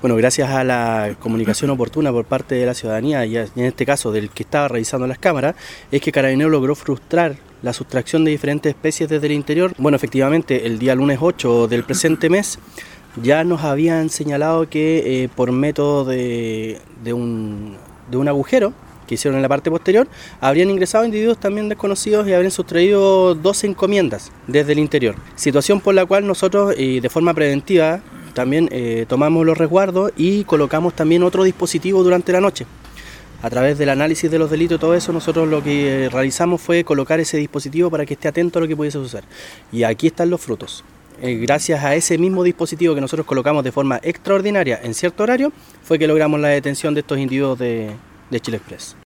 Bueno, gracias a la comunicación oportuna por parte de la ciudadanía y en este caso del que estaba revisando las cámaras, es que Carabineros logró frustrar la sustracción de diferentes especies desde el interior. Bueno, efectivamente, el día lunes 8 del presente mes ya nos habían señalado que por método de un agujero que hicieron en la parte posterior, habrían ingresado individuos también desconocidos y habrían sustraído 12 encomiendas desde el interior. Situación por la cual nosotros de forma preventiva también tomamos los resguardos y colocamos también otro dispositivo durante la noche. A través del análisis de los delitos y todo eso, nosotros lo que realizamos fue colocar ese dispositivo para que esté atento a lo que pudiese suceder. Y aquí están los frutos. Gracias a ese mismo dispositivo que nosotros colocamos de forma extraordinaria en cierto horario, fue que logramos la detención de estos individuos de Chile Express.